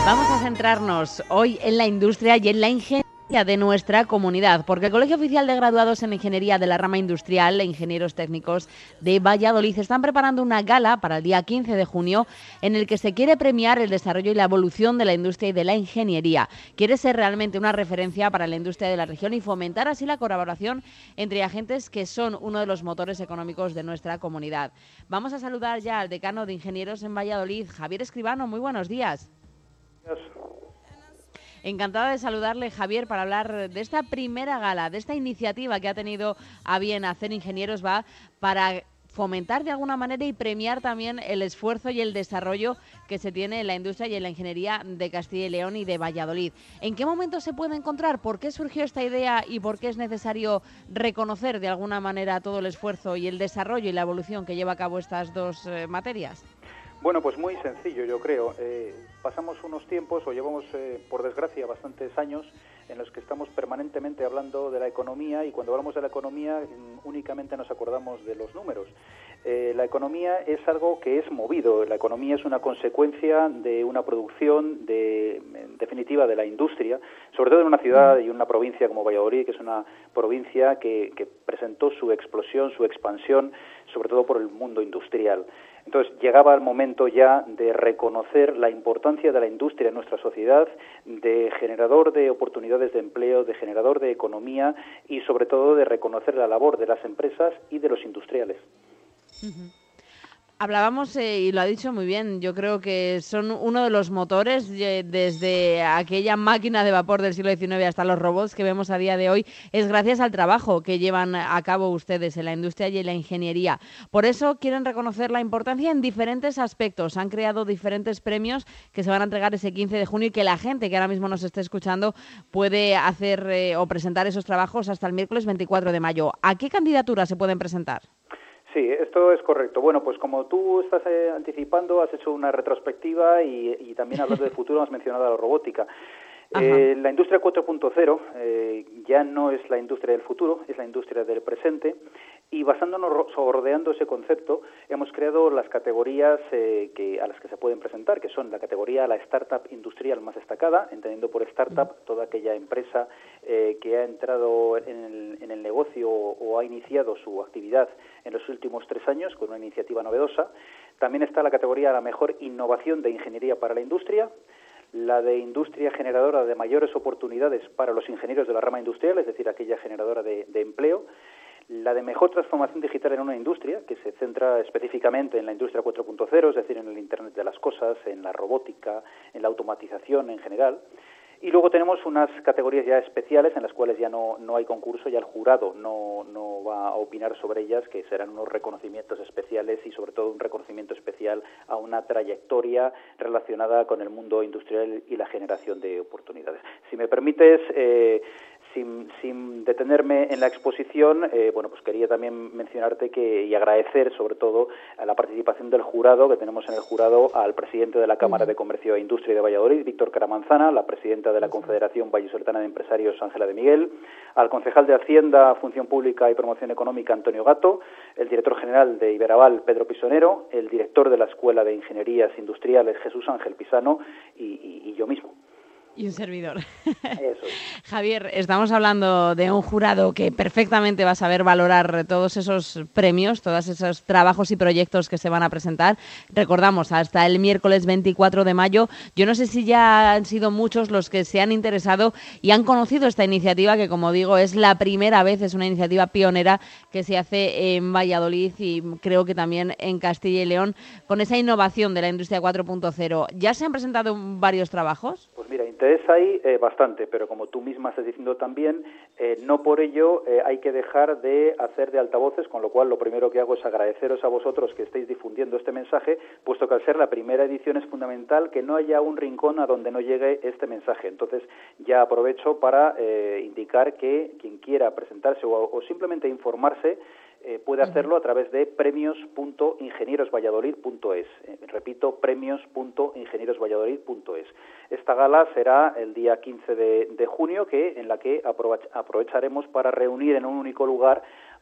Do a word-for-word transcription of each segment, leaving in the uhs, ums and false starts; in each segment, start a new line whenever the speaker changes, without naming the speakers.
Vamos a centrarnos hoy en la industria y en la ingeniería de nuestra comunidad, porque el Colegio Oficial de Graduados en Ingeniería de la Rama Industrial e Ingenieros Técnicos de Valladolid están preparando una gala para el día quince de junio en el que se quiere premiar el desarrollo y la evolución de la industria y de la ingeniería. Quiere ser realmente una referencia para la industria de la región y fomentar así la colaboración entre agentes que son uno de los motores económicos de nuestra comunidad. Vamos a saludar ya al decano de Ingenieros en Valladolid, Javier Escribano. Muy buenos días. Encantada de saludarle, Javier, para hablar de esta primera gala, de esta iniciativa que ha tenido a bien hacer Ingenieros Va para fomentar de alguna manera y premiar también el esfuerzo y el desarrollo que se tiene en la industria y en la ingeniería de Castilla y León y de Valladolid. ¿En qué momento se puede encontrar? ¿Por qué surgió esta idea y por qué es necesario reconocer de alguna manera todo el esfuerzo y el desarrollo y la evolución que lleva a cabo estas dos eh, materias?
Bueno, pues muy sencillo, yo creo. Eh, pasamos unos tiempos, o llevamos, eh, por desgracia, bastantes años en los que estamos permanentemente hablando de la economía, y cuando hablamos de la economía únicamente nos acordamos de los números. Eh, la economía es algo que es movido, la economía es una consecuencia de una producción, de, en definitiva, de la industria, sobre todo en una ciudad y una provincia como Valladolid, que es una provincia que, que presentó su explosión, su expansión, sobre todo por el mundo industrial. Entonces, llegaba el momento ya de reconocer la importancia de la industria en nuestra sociedad, de generador de oportunidades de empleo, de generador de economía y, sobre todo, de reconocer la labor de las empresas y de los industriales.
Uh-huh. Hablábamos, eh, y lo ha dicho muy bien, yo creo que son uno de los motores eh, desde aquella máquina de vapor del siglo diecinueve hasta los robots que vemos a día de hoy, es gracias al trabajo que llevan a cabo ustedes en la industria y en la ingeniería. Por eso quieren reconocer la importancia en diferentes aspectos. Han creado diferentes premios que se van a entregar ese quince de junio y que la gente que ahora mismo nos esté escuchando puede hacer eh, o presentar esos trabajos hasta el miércoles veinticuatro de mayo. ¿A qué candidaturas se pueden presentar?
Sí, esto es correcto. Bueno, pues como tú estás eh, anticipando, has hecho una retrospectiva y, y también hablando de futuro has mencionado a la robótica. Eh, la industria cuatro punto cero eh, ya no es la industria del futuro, es la industria del presente, y basándonos, sordeando ese concepto, hemos creado las categorías eh, que, a las que se pueden presentar, que son la categoría la startup industrial más destacada, entendiendo por startup toda aquella empresa eh, que ha entrado en el, en el negocio o, o ha iniciado su actividad en los últimos tres años con una iniciativa novedosa. También está la categoría la mejor innovación de ingeniería para la industria, la de industria generadora de mayores oportunidades para los ingenieros de la rama industrial, es decir, aquella generadora de, de empleo, la de mejor transformación digital en una industria, que se centra específicamente en la industria cuatro punto cero, es decir, en el Internet de las cosas, en la robótica, en la automatización en general. Y luego tenemos unas categorías ya especiales en las cuales ya no, no hay concurso, ya el jurado no, no va a opinar sobre ellas, que serán unos reconocimientos especiales y sobre todo un reconocimiento especial a una trayectoria relacionada con el mundo industrial y la generación de oportunidades. Si me permites, eh, sin, sin detenerme en la exposición, eh, bueno, pues quería también mencionarte que y agradecer sobre todo a la participación del jurado, que tenemos en el jurado al presidente de la Cámara de Comercio e Industria de Valladolid, Víctor Caramanzana, la presidenta de la Confederación Vallisoletana de Empresarios, Ángela de Miguel, al concejal de Hacienda, Función Pública y Promoción Económica, Antonio Gato, el director general de Iberaval, Pedro Pisonero, el director de la Escuela de Ingenierías Industriales, Jesús Ángel Pisano, y, y, y yo mismo.
Y un servidor.
Eso es.
Javier, estamos hablando de un jurado que perfectamente va a saber valorar todos esos premios, todos esos trabajos y proyectos que se van a presentar. Recordamos, hasta el miércoles veinticuatro de mayo. Yo no sé si ya han sido muchos los que se han interesado y han conocido esta iniciativa, que como digo, es la primera vez, es una iniciativa pionera que se hace en Valladolid y creo que también en Castilla y León, con esa innovación de la industria cuatro punto cero. ¿Ya se han presentado varios trabajos?
Pues mira, interés hay eh, bastante, pero como tú misma estás diciendo también, eh, no por ello eh, hay que dejar de hacer de altavoces, con lo cual lo primero que hago es agradeceros a vosotros que estéis difundiendo este mensaje, puesto que al ser la primera edición es fundamental que no haya un rincón a donde no llegue este mensaje. Entonces ya aprovecho para eh, indicar que quien quiera presentarse o, o simplemente informarse Eh, puede hacerlo a través de premios punto ingenieros valladolid punto es. Eh, repito, premios punto ingenieros valladolid punto es. Esta gala será el día quince de junio, que en la que aprovecharemos para reunir en un único lugar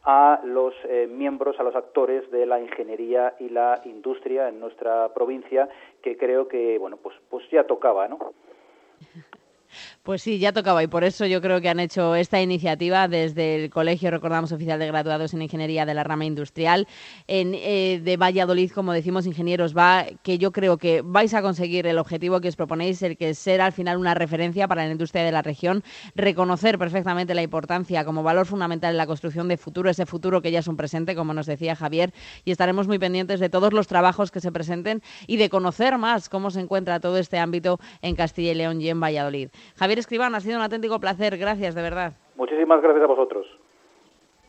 a los eh, miembros, a los actores de la ingeniería y la industria en nuestra provincia, que creo que, bueno, pues, pues ya tocaba, ¿no?
Pues sí, ya tocaba y por eso yo creo que han hecho esta iniciativa desde el Colegio, recordamos, Oficial de Graduados en Ingeniería de la Rama Industrial en, eh, de Valladolid, como decimos, Ingenieros va, que yo creo que vais a conseguir el objetivo que os proponéis, el que ser al final una referencia para la industria de la región, reconocer perfectamente la importancia como valor fundamental en la construcción de futuro, ese futuro que ya es un presente, como nos decía Javier, y estaremos muy pendientes de todos los trabajos que se presenten y de conocer más cómo se encuentra todo este ámbito en Castilla y León y en Valladolid. Javier Escribano, ha sido un auténtico placer. Gracias, de verdad.
Muchísimas gracias a vosotros.